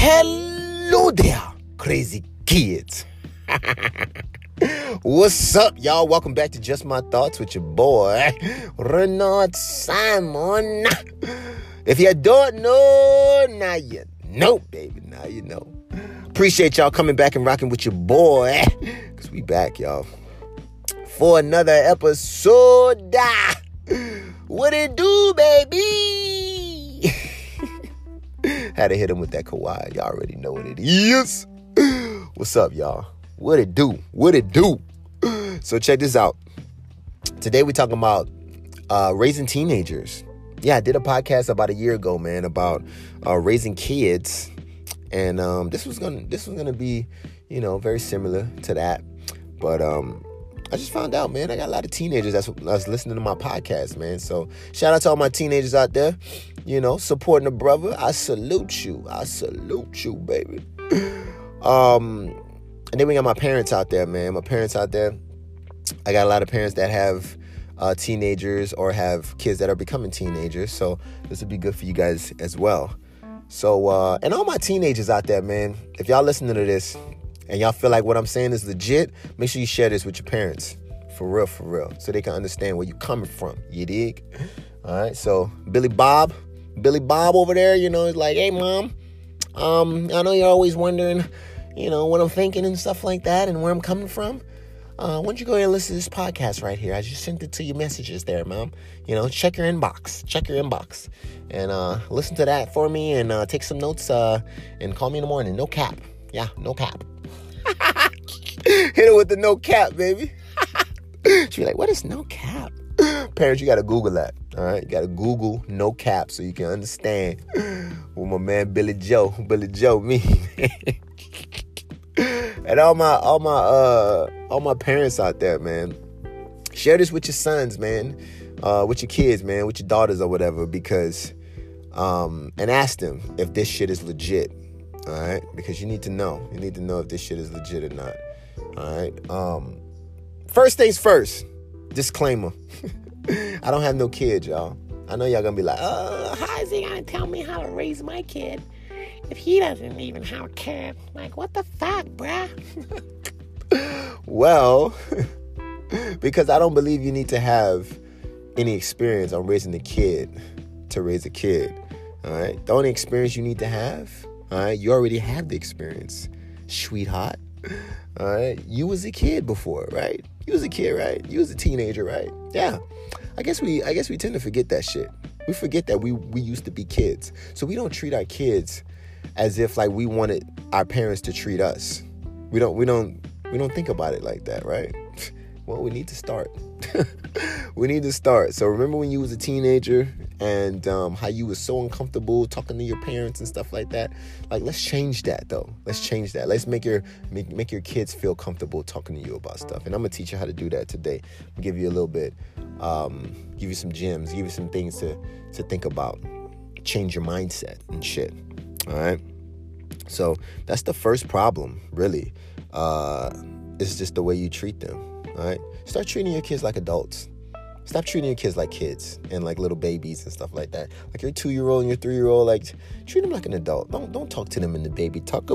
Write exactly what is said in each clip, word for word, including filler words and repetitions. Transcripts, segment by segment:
Hello there, crazy kids. What's up, y'all? Welcome back to Just My Thoughts with your boy, Renard Simon. If you don't know, now you know, baby. Now you know. Appreciate y'all coming back and rocking with your boy, because we back, y'all, for another episode. What it do, baby? Had to hit him with that Kawhi. Y'all already know what it is. What's up, y'all? What it do? What it do? So check this out. Today we're talking about uh, raising teenagers. Yeah, I did a podcast about a year ago, man, about uh, raising kids, and um, this was gonna this was gonna be, you know, very similar to that. But um, I just found out, man, I got a lot of teenagers that's that's listening to my podcast, man. So shout out to all my teenagers out there, you know, supporting a brother. I salute you. I salute you, baby. Um, and then we got my parents out there, man. My parents out there. I got a lot of parents that have uh, teenagers or have kids that are becoming teenagers. So this would be good for you guys as well. So, uh, and all my teenagers out there, man, if y'all listening to this and y'all feel like what I'm saying is legit, make sure you share this with your parents. For real, for real. So they can understand where you're coming from. You dig? All right. So Billy Bob, Billy Bob over there, you know, is like, hey, mom, um, I know you're always wondering, you know, what I'm thinking and stuff like that and where I'm coming from. Uh, why don't you go ahead and listen to this podcast right here? I just sent it to your messages there, mom. You know, check your inbox. Check your inbox. And uh, listen to that for me and uh, take some notes uh, and call me in the morning. No cap. Yeah, no cap. Hit it with the no cap, baby. She be like, what is no cap? Parents, you got to Google that. All right? You got to Google no cap so you can understand what my man Billy Joe, Billy Joe mean. And all my all my uh all my parents out there, man, share this with your sons, man, uh, with your kids, man, with your daughters or whatever, because um and ask them if this shit is legit. All right, because you need to know. You need to know if this shit is legit or not. All right. Um, first things first. Disclaimer. I don't have no kids, y'all. I know y'all gonna be like, uh, how is he gonna tell me how to raise my kid if he doesn't even have a kid? Like, what the fuck, bruh? Well, because I don't believe you need to have any experience on raising a kid to raise a kid. All right. The only experience you need to have, all right, you already have the experience, sweetheart. All right. You was a kid before, right? You was a kid, right? You was a teenager, right? Yeah. I guess we I guess we tend to forget that shit. We forget that we we used to be kids. So we don't treat our kids as if like we wanted our parents to treat us. We don't we don't we don't think about it like that, right? Well, we need to start. We need to start. So remember when you was a teenager and um, how you was so uncomfortable talking to your parents and stuff like that? Like, let's change that, though. Let's change that. Let's make your make, make your kids feel comfortable talking to you about stuff. And I'm going to teach you how to do that today. I'll give you a little bit, um, give you some gems, give you some things to, to think about. Change your mindset and shit. All right? So that's the first problem, really. Uh, it's just the way you treat them. All right? Start treating your kids like adults. Stop treating your kids like kids and like little babies and stuff like that. Like your two-year-old and your three-year-old, like treat them like an adult. Don't don't talk to them in the baby talk.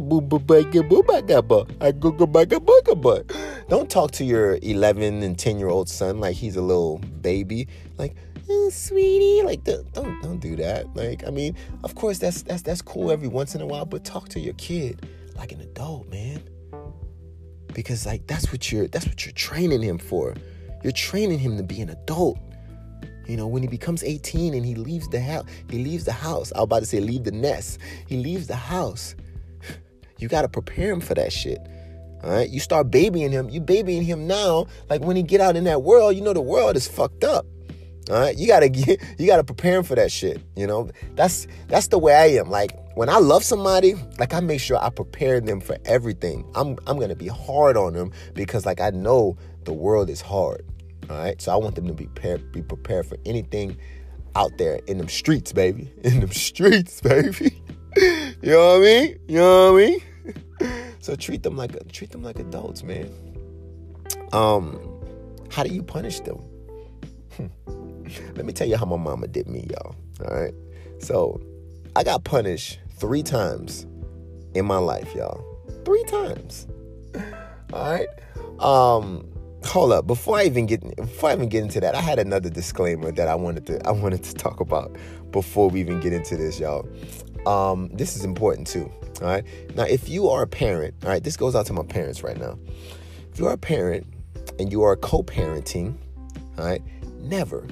Don't talk to your eleven and ten-year-old son like he's a little baby. Like, oh, sweetie, like don't don't do that. Like, I mean, of course that's that's that's cool every once in a while, but talk to your kid like an adult, man. Because like that's what you're that's what you're training him for. You're training him to be an adult. You know, when he becomes eighteen and he leaves the house, he leaves the house. I was about to say leave the nest. He leaves the house. You got to prepare him for that shit. All right? You start babying him. You babying him now. Like when he get out in that world, you know the world is fucked up. All right? You got to get you got to prepare him for that shit, you know? That's that's the way I am. Like when I love somebody, like I make sure I prepare them for everything. I'm I'm going to be hard on them because like I know the world is hard. All right, so I want them to be prepared, be prepared for anything out there in them streets, baby. In them streets, baby. You know what I mean? You know what I mean? So treat them like treat them like adults, man. Um, how do you punish them? Let me tell you how my mama did me, y'all. All right, so I got punished three times in my life, y'all. Three times. All right. Um, hold up. Before I even get before I even get into that, I had another disclaimer that I wanted to I wanted to talk about before we even get into this, y'all. Um, this is important too. All right. Now, if you are a parent, all right, this goes out to my parents right now. If you are a parent and you are co-parenting, all right, never,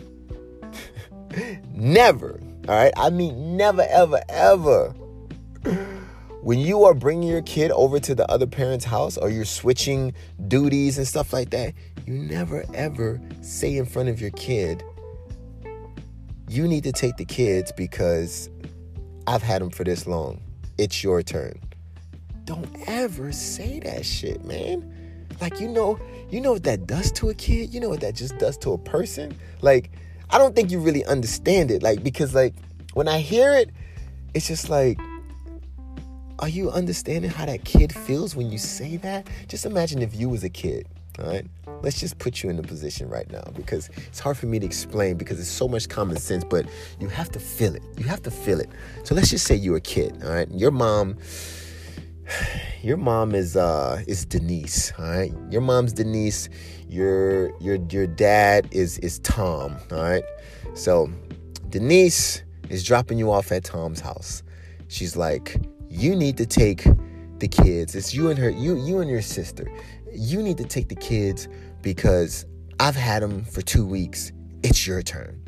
never, all right, I mean never, ever, ever, when you are bringing your kid over to the other parent's house or you're switching duties and stuff like that, you never, ever say in front of your kid, you need to take the kids because I've had them for this long. It's your turn. Don't ever say that shit, man. Like, you know, you know what that does to a kid? You know what that just does to a person? Like, I don't think you really understand it. Like, because, like, when I hear it, it's just like, are you understanding how that kid feels when you say that? Just imagine if you was a kid, all right? Let's just put you in the position right now because it's hard for me to explain because it's so much common sense, but you have to feel it. You have to feel it. So let's just say you're a kid, all right? Your mom, your mom is uh is Denise, all right? Your mom's Denise. Your your your dad is is Tom, all right? So Denise is dropping you off at Tom's house. She's like, you need to take the kids. It's you and her, you you and your sister. You need to take the kids because I've had them for two weeks. It's your turn.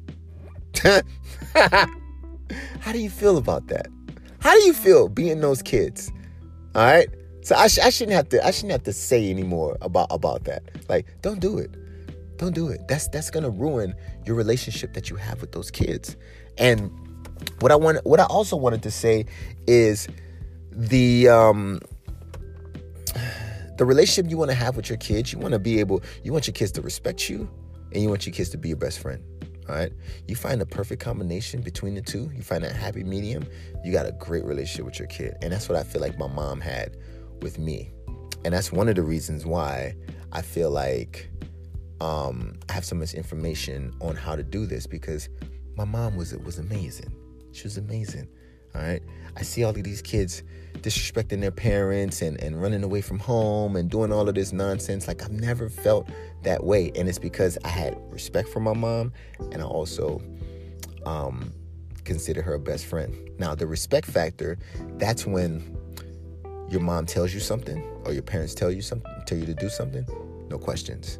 How do you feel about that? How do you feel being those kids? All right. So I, sh- I shouldn't have to. I shouldn't have to say anymore about about that. Like, don't do it. Don't do it. That's that's gonna ruin your relationship that you have with those kids. And what I want, what I also wanted to say is the um, the relationship you want to have with your kids. You want to be able. You want your kids to respect you, and you want your kids to be your best friend. All right. You find the perfect combination between the two. You find that happy medium. You got a great relationship with your kid, and that's what I feel like my mom had with me, and that's one of the reasons why I feel like um, I have so much information on how to do this because my mom was was amazing. She was amazing. All right. I see all of these kids disrespecting their parents and, and running away from home and doing all of this nonsense. Like, I've never felt that way. And it's because I had respect for my mom and I also um, consider her a best friend. Now, the respect factor, that's when your mom tells you something or your parents tell you something, tell you to do something. No questions.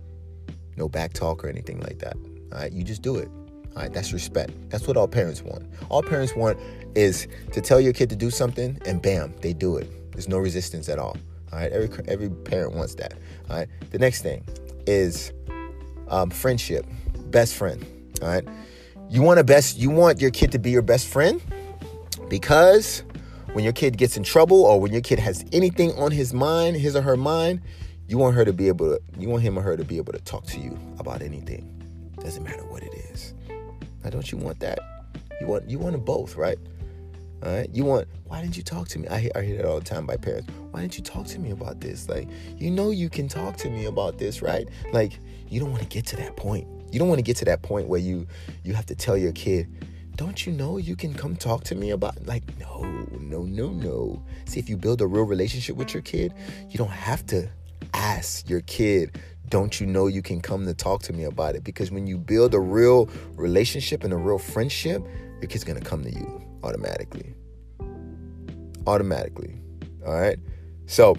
No back talk or anything like that. All right. You just do it. All right, that's respect. That's what all parents want. All parents want is to tell your kid to do something, and bam, they do it. There's no resistance at all. All right, every every parent wants that. All right. The next thing is um, friendship, best friend. All right. You want a best. You want your kid to be your best friend because when your kid gets in trouble or when your kid has anything on his mind, his or her mind, you want her to be able to. You want him or her to be able to talk to you about anything. Doesn't matter what it is. Now, don't you want that? You want you want them both, right? All right. You want, why didn't you talk to me? I hear, I hear that all the time by parents. Why didn't you talk to me about this? Like, you know you can talk to me about this, right? Like, you don't want to get to that point. You don't want to get to that point where you you have to tell your kid, don't you know you can come talk to me about, like, no, no, no, no. See, if you build a real relationship with your kid, you don't have to ask your kid, don't you know you can come to talk to me about it? Because when you build a real relationship and a real friendship, your kid's going to come to you automatically. Automatically. All right? So,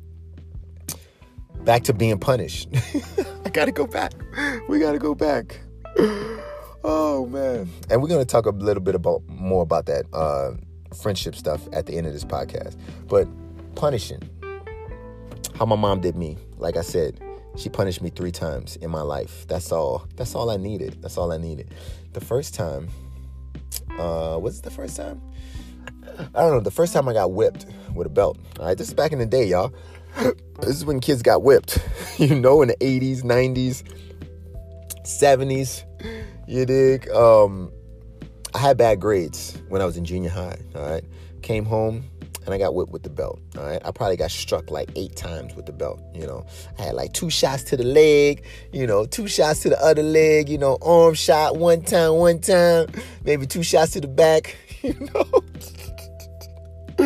back to being punished. I got to go back. We got to go back. Oh, man. And we're going to talk a little bit about more about that uh, friendship stuff at the end of this podcast. But punishing. How my mom did me. Like I said, she punished me three times in my life. That's all. That's all I needed. That's all I needed. The first time, uh, what's it the first time? I don't know. The first time I got whipped with a belt. All right, this is back in the day, y'all. This is when kids got whipped. You know, in the eighties, nineties, seventies. You dig? Um, I had bad grades when I was in junior high. All right, came home. And I got whipped with the belt, all right? I probably got struck like eight times with the belt, you know? I had like two shots to the leg, you know, two shots to the other leg, you know, arm shot one time, one time, maybe two shots to the back, you know?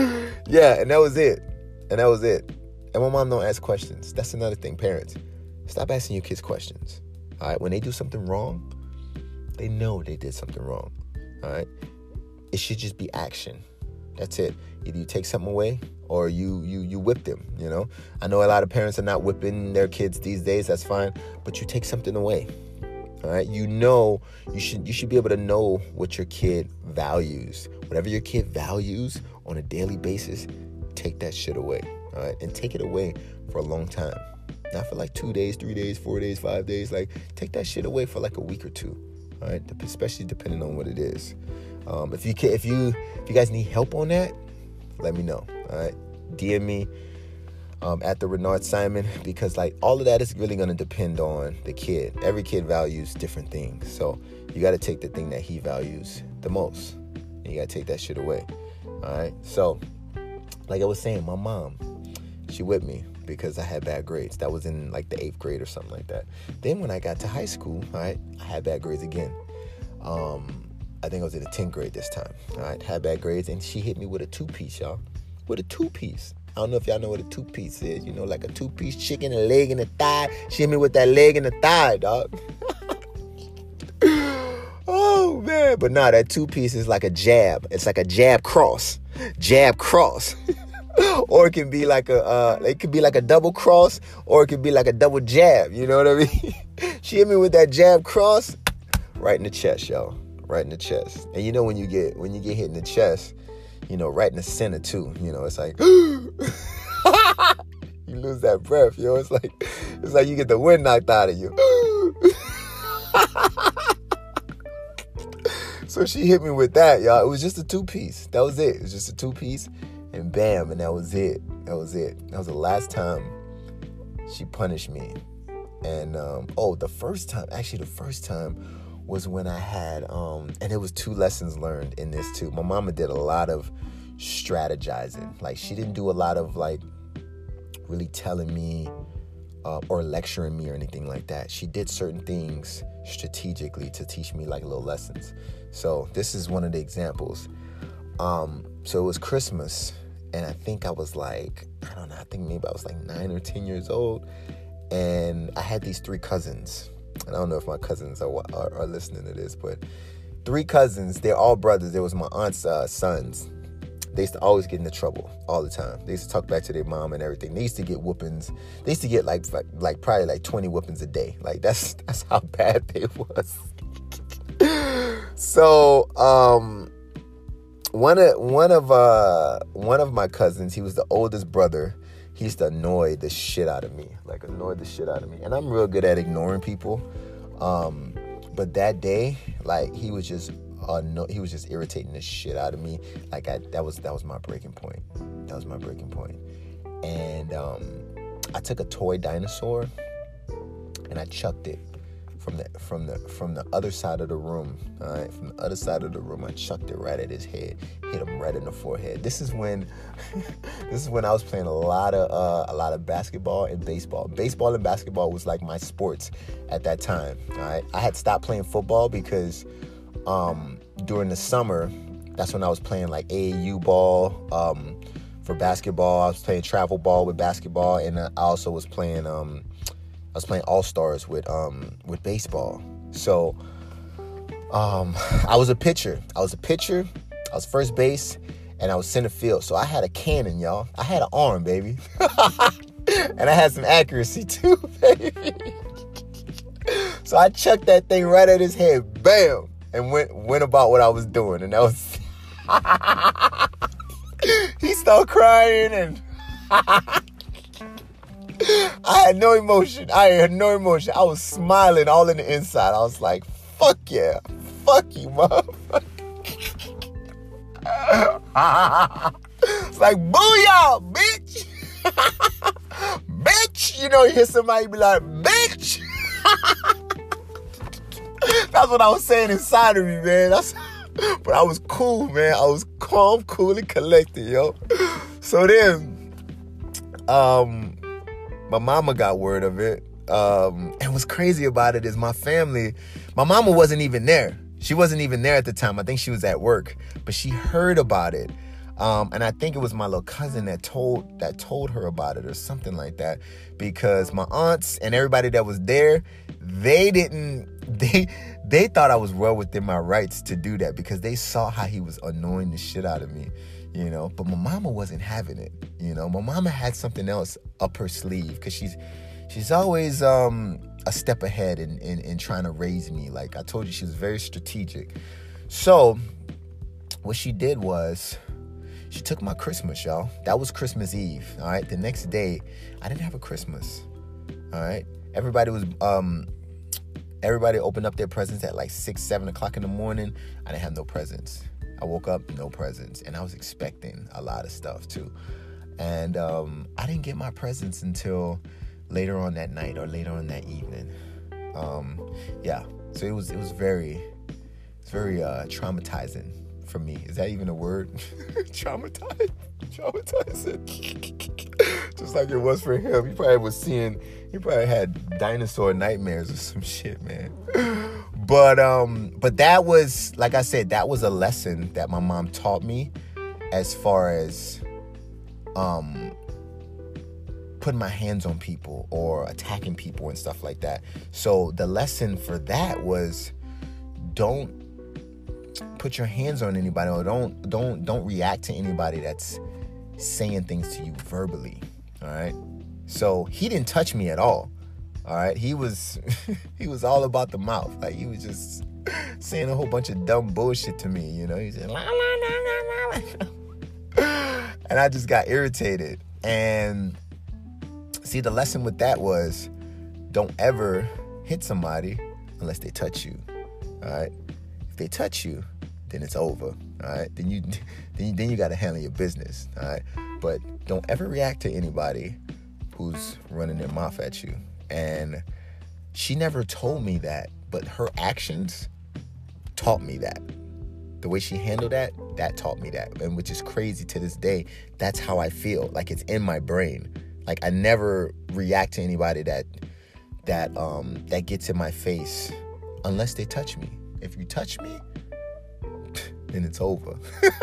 Yeah, and that was it. And that was it. And my mom don't ask questions. That's another thing, parents. Stop asking your kids questions. All right? When they do something wrong, they know they did something wrong. All right? It should just be action. That's it. Either you take something away or you you you whip them, you know? I know a lot of parents are not whipping their kids these days. That's fine. But you take something away. All right? You know, you should you should be able to know what your kid values. Whatever your kid values on a daily basis, take that shit away. All right? And take it away for a long time. Not for like two days, three days, four days, five days. Like, take that shit away for like a week or two. All right? Especially depending on what it is. Um, if you can, if you if you guys need help on that, let me know. All right, D M me um, at the Renard Simon, because like all of that is really going to depend on the kid. Every kid values different things, so you got to take the thing that he values the most, and you got to take that shit away. All right. So, like I was saying, my mom, she whipped me because I had bad grades. That was in like the eighth grade or something like that. Then when I got to high school, all right, I had bad grades again. Um. I think I was in the tenth grade this time. All right, had bad grades, and she hit me with a two-piece, y'all. With a two-piece. I don't know if y'all know what a two-piece is. You know, like a two-piece chicken, a leg, and a thigh. She hit me with that leg and the thigh, dog. Oh, man. But nah, that two-piece is like a jab. It's like a jab cross. Jab cross. Or it can be like a, uh, it could be like a double cross, or it could be like a double jab. You know what I mean? She hit me with that jab cross right in the chest, y'all. Right in the chest. And you know when you get when you get hit in the chest, you know, right in the center too. You know, it's like you lose that breath, yo. It's like it's like you get the wind knocked out of you. So she hit me with that, y'all. It was just a two-piece. That was it. It was just a two-piece. And bam, and that was it. That was it. That was the last time she punished me. And um, oh, the first time, actually the first time was when I had, um, and it was two lessons learned in this too. My mama did a lot of strategizing. Like, she didn't do a lot of like really telling me uh, or lecturing me or anything like that. She did certain things strategically to teach me like little lessons. So this is one of the examples. Um, so it was Christmas, and I think I was like, I don't know, I think maybe I was like nine or ten years old, and I had these three cousins. And I don't know if my cousins are, are are listening to this, but three cousins, they're all brothers. There was my aunt's uh, sons. They used to always get into trouble all the time. They used to talk back to their mom and everything. They used to get whoopings. They used to get like like, like probably like twenty whoopings a day. Like that's that's how bad they was. So um, one of one of uh one of my cousins, he was the oldest brother. He used to annoy the shit out of me, like annoy the shit out of me. And I'm real good at ignoring people. Um, but that day, like he was just, uh, no, he was just irritating the shit out of me. Like I, that was that was my breaking point. That was my breaking point. And um, I took a toy dinosaur and I chucked it from the from the from the other side of the room. All right, from the other side of the room, I chucked it right at his head, hit him right in the forehead. This is when, this is when I was playing a lot of uh, a lot of basketball and baseball. Baseball and basketball was like my sports at that time. All right, I had stopped playing football because um, during the summer, that's when I was playing like A A U ball. Um, for basketball, I was playing travel ball with basketball, and I also was playing. Um, I was playing All-Stars with um with baseball. So um I was a pitcher. I was a pitcher. I was first base, and I was center field. So I had a cannon, y'all. I had an arm, baby. And I had some accuracy too, baby. So I chucked that thing right at his head, bam, and went went about what I was doing. And that was he started crying, and I had no emotion. I had no emotion. I was smiling all in the inside. I was like, fuck yeah. Fuck you, motherfucker. It's like, booyah, bitch. Bitch. You know, you hear somebody be like, bitch. That's what I was saying inside of me, man. That's, but I was cool, man. I was calm, cool, and collected, yo. So then, um... my mama got word of it. Um, and what's crazy about it is my family, my mama wasn't even there. She wasn't even there at the time. I think she was at work. But she heard about it Um, and I think it was my little cousin that told that told her about it or something like that, because my aunts and everybody that was there, they didn't they they thought I was well within my rights to do that, because they saw how he was annoying the shit out of me, you know. But my mama wasn't having it, you know. My mama had something else up her sleeve, because she's she's always um, a step ahead in, in in trying to raise me. Like I told you, she was very strategic. So what she did was, she took my Christmas, y'all. That was Christmas Eve, all right? The next day, I didn't have a Christmas, all right? Everybody was, um, everybody opened up their presents at like six, seven o'clock in the morning. I didn't have no presents. I woke up, no presents. And I was expecting a lot of stuff, too. And um, I didn't get my presents until later on that night or later on that evening. Um, yeah, so it was, it was very, it's very uh, traumatizing for me. Is that even a word? Traumatized? Traumatizing. Just like it was for him. He probably was seeing, he probably had dinosaur nightmares or some shit, man. But um, but that was, like I said, that was a lesson that my mom taught me, as far as um putting my hands on people or attacking people and stuff like that. So the lesson for that was, don't put your hands on anybody, or don't don't don't react to anybody that's saying things to you verbally. All right. So he didn't touch me at all. All right. He was he was all about the mouth. Like he was just saying a whole bunch of dumb bullshit to me. You know, he said, la, la, la, la, la. And I just got irritated. And see, the lesson with that was, don't ever hit somebody unless they touch you. All right. If they touch you, then it's over. All right. Then you, then you, then you got to handle your business. All right. But don't ever react to anybody who's running their mouth at you. And she never told me that, but her actions taught me that. The way she handled that, that taught me that. And which is crazy to this day. That's how I feel. Like it's in my brain. Like I never react to anybody that that um that gets in my face unless they touch me. If you touch me, then it's over.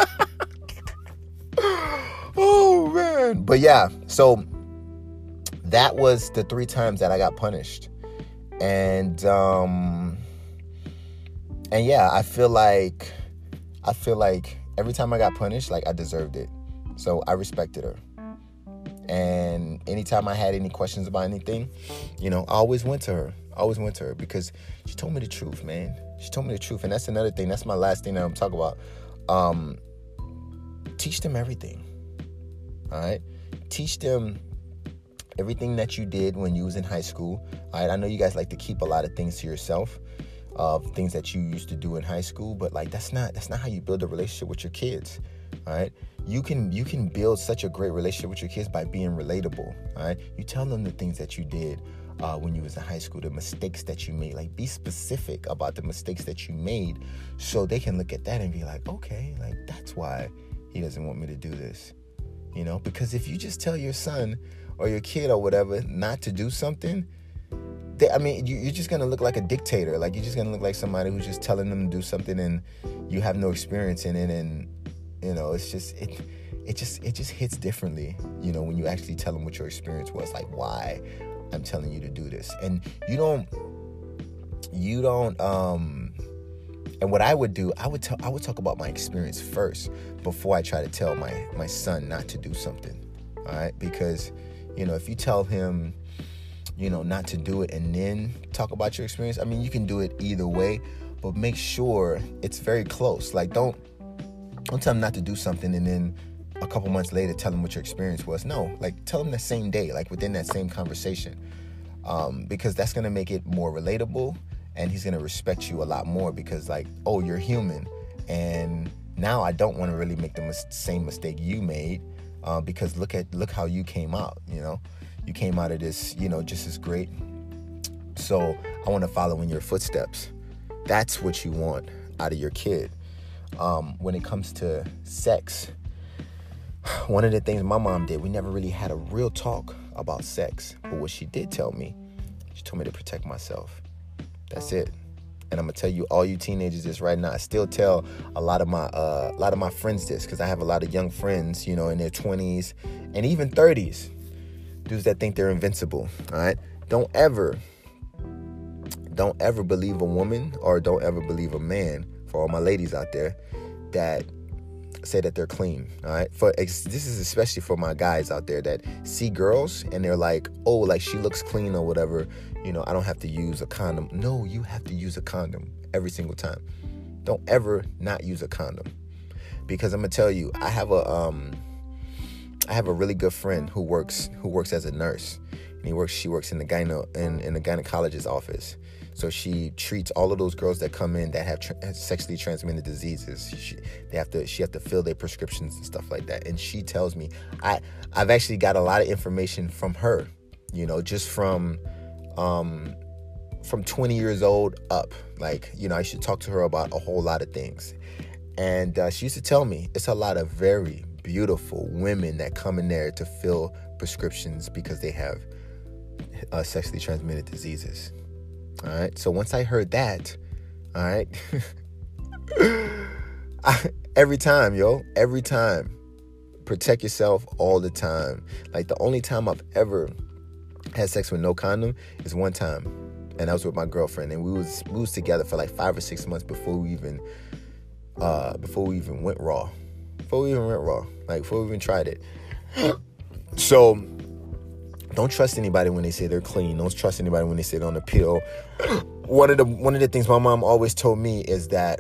Oh man. But yeah, so that was the three times that I got punished. And um and yeah, I feel like I feel like every time I got punished, like I deserved it. So I respected her. And anytime I had any questions about anything, you know, I always went to her. I always went to her because she told me the truth, man. She told me the truth. And that's another thing. That's my last thing that I'm talking about. Um, teach them everything. All right? Teach them everything that you did when you was in high school. All right? I know you guys like to keep a lot of things to yourself, of uh, things that you used to do in high school, but like that's not that's not how you build a relationship with your kids. All right? You can you can build such a great relationship with your kids by being relatable. All right? You tell them the things that you did uh, when you was in high school, the mistakes that you made. Like, be specific about the mistakes that you made, so they can look at that and be like, okay, like that's why he doesn't want me to do this. You know, because if you just tell your son or your kid or whatever not to do something, they, I mean, you, you're just gonna look like a dictator. Like, you're just gonna look like somebody who's just telling them to do something and you have no experience in it. And you know, it's just it, it just it just hits differently. You know, when you actually tell them what your experience was, like why I'm telling you to do this, and you don't, you don't. Um, and what I would do, I would tell, I would talk about my experience first before I try to tell my my son not to do something. All right, because you know, if you tell him, you know, not to do it and then talk about your experience, I mean, you can do it either way, but make sure it's very close. Like, don't. Don't tell them not to do something and then a couple months later tell them what your experience was. No, like tell them the same day, like within that same conversation, um, because that's going to make it more relatable, and he's going to respect you a lot more because like, oh, you're human. And now I don't want to really make the mis- same mistake you made uh, because look at look how you came out. You know, you came out of this, you know, just as great. So I want to follow in your footsteps. That's what you want out of your kid. Um, when it comes to sex, one of the things my mom did, we never really had a real talk about sex. But what she did tell me, she told me to protect myself. That's it. And I'm gonna tell you, all you teenagers, this right now. I still tell a lot of my uh, a lot of my friends this, because I have a lot of young friends, you know, in their twenties and even thirties, dudes that think they're invincible. All right, don't ever, don't ever believe a woman, or don't ever believe a man. For all my ladies out there that say that they're clean, all right? For this is especially for my guys out there that see girls and they're like, oh, like she looks clean or whatever, you know, I don't have to use a condom. No, you have to use a condom every single time. Don't ever not use a condom, because I'm gonna tell you, I have a um, I have a really good friend who works who works as a nurse, and he works she works in the gyno in, in the gynecologist's office. So she treats all of those girls that come in that have tra- sexually transmitted diseases. She, they have to, she have to fill their prescriptions and stuff like that. And she tells me, I, I've actually got a lot of information from her, you know, just from, um, from twenty years old up. Like, you know, I should talk to her about a whole lot of things. And uh, she used to tell me it's a lot of very beautiful women that come in there to fill prescriptions because they have uh, sexually transmitted diseases. All right. So once I heard that, all right, I, every time, yo, every time, protect yourself all the time. Like, the only time I've ever had sex with no condom is one time, and that was with my girlfriend, and we was we was together for like five or six months before we even uh before we even went raw, before we even went raw, like before we even tried it. So. Don't trust anybody when they say they're clean. Don't trust anybody when they say they're on the pill. One of the one of the things my mom always told me is that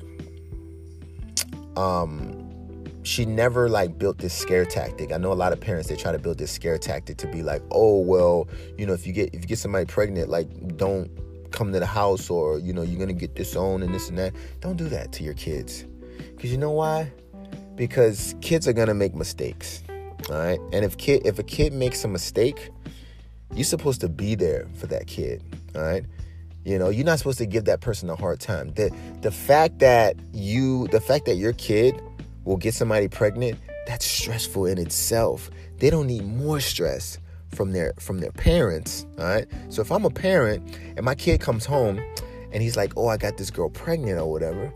um, she never like built this scare tactic. I know a lot of parents, they try to build this scare tactic to be like, oh well, you know, if you get if you get somebody pregnant, like don't come to the house, or you know, you're gonna get disowned and this and that. Don't do that to your kids, because you know why? Because kids are gonna make mistakes. All right, and if kid if a kid makes a mistake, you're supposed to be there for that kid, all right? You know, you're not supposed to give that person a hard time. The the fact that you, the fact that your kid will get somebody pregnant, that's stressful in itself. They don't need more stress from their from their parents, all right? So if I'm a parent and my kid comes home and he's like, oh, I got this girl pregnant or whatever,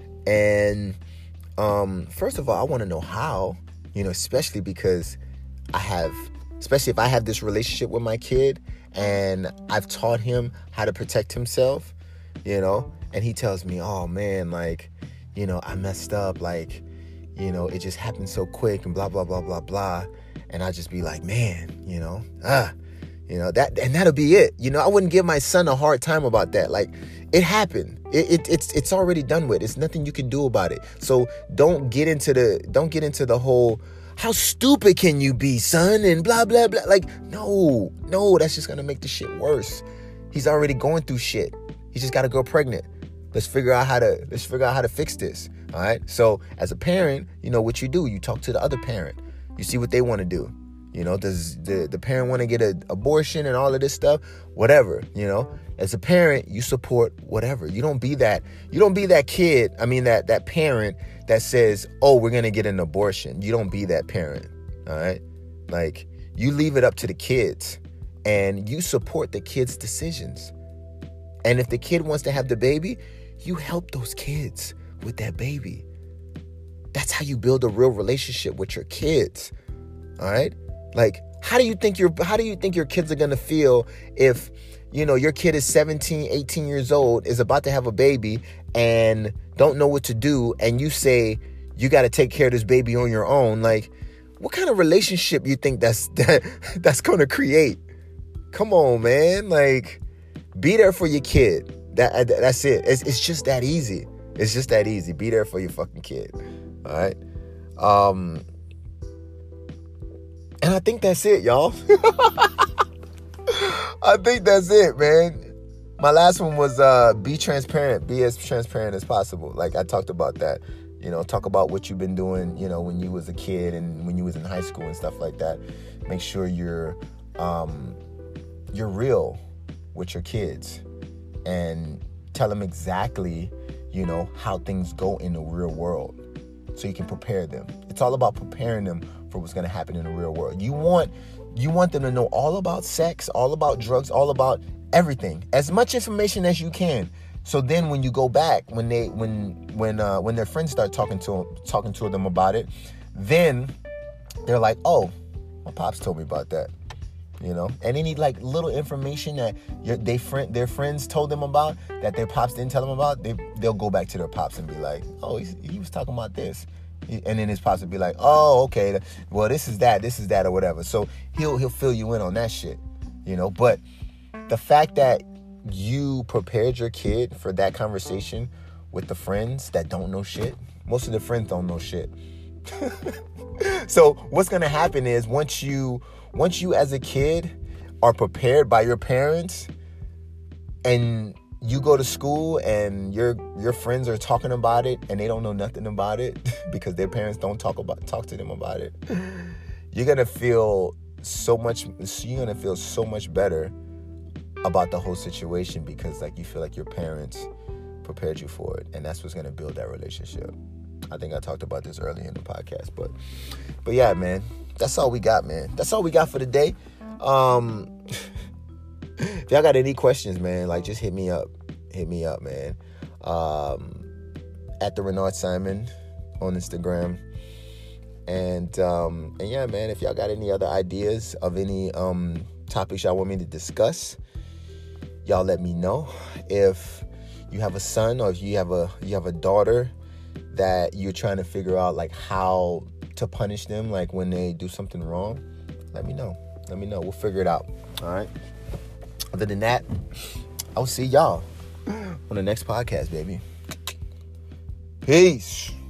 and um, first of all, I want to know how, you know, especially because I have... Especially if I have this relationship with my kid and I've taught him how to protect himself, you know, and he tells me, oh man, like, you know, I messed up, like, you know, it just happened so quick and blah, blah, blah, blah, blah. And I just be like, man, you know, ah, you know, that, and that'll be it. You know, I wouldn't give my son a hard time about that. Like, it happened. It, it it's it's already done with. It's nothing you can do about it. So don't get into the, don't get into the whole, how stupid can you be, son? And blah, blah, blah. Like, no, no, that's just going to make the shit worse. He's already going through shit. He just got to go pregnant. Let's figure out how to, let's figure out how to fix this. All right. So as a parent, you know what you do. You talk to the other parent. You see what they want to do. You know, does the, the parent want to get an abortion and all of this stuff? Whatever, you know. As a parent, you support whatever. You don't be that, you don't be that kid, I mean, that that parent that says, oh, we're going to get an abortion. You don't be that parent, all right? Like, you leave it up to the kids, and you support the kids' decisions. And if the kid wants to have the baby, you help those kids with that baby. That's how you build a real relationship with your kids, all right? Like, how do you think your how do you think your kids are going to feel if, you know, your kid is seventeen, eighteen years old, is about to have a baby and don't know what to do, and you say you got to take care of this baby on your own? Like, what kind of relationship you think that's that, that's going to create? Come on, man. Like, be there for your kid. That that's it. It's it's just that easy. It's just that easy. Be there for your fucking kid. All right. Um, and I think that's it, y'all. I think that's it, man. My last one was uh, be transparent. Be as transparent as possible. Like, I talked about that. You know, talk about what you've been doing, you know, when you was a kid and when you was in high school and stuff like that. Make sure you're um, you're real with your kids and tell them exactly, you know, how things go in the real world so you can prepare them. It's all about preparing them for what's going to happen in the real world. You want you want them to know all about sex, all about drugs, all about everything. As much information as you can. So then when you go back, when they when when uh, when their friends start talking to talking to them about it, then they're like, oh, my pops told me about that. You know, and any like little information that your, they friend their friends told them about that their pops didn't tell them about, they they'll go back to their pops and be like, oh, he's, he was talking about this, and then his pops would be like, oh, okay, well, this is that, this is that, or whatever. So he'll he'll fill you in on that shit, you know. But the fact that you prepared your kid for that conversation with the friends that don't know shit, most of the friends don't know shit. So what's gonna happen is once you once you as a kid are prepared by your parents and you go to school and your your friends are talking about it and they don't know nothing about it because their parents don't talk about talk to them about it, you're gonna feel so much you're gonna feel so much better about the whole situation because like you feel like your parents prepared you for it, and that's what's gonna build that relationship. I think I talked about this earlier in the podcast, but but yeah, man, that's all we got, man. That's all we got for the day. Um, if y'all got any questions, man, like just hit me up, hit me up, man. Um, at the Renard Simon on Instagram, and um, and yeah, man, if y'all got any other ideas of any um topics y'all want me to discuss, y'all let me know. If you have a son or if you have a you have a daughter that you're trying to figure out like how to punish them, like when they do something wrong, let me know. Let me know. We'll figure it out. All right. Other than that, I'll see y'all on the next podcast, baby. Peace.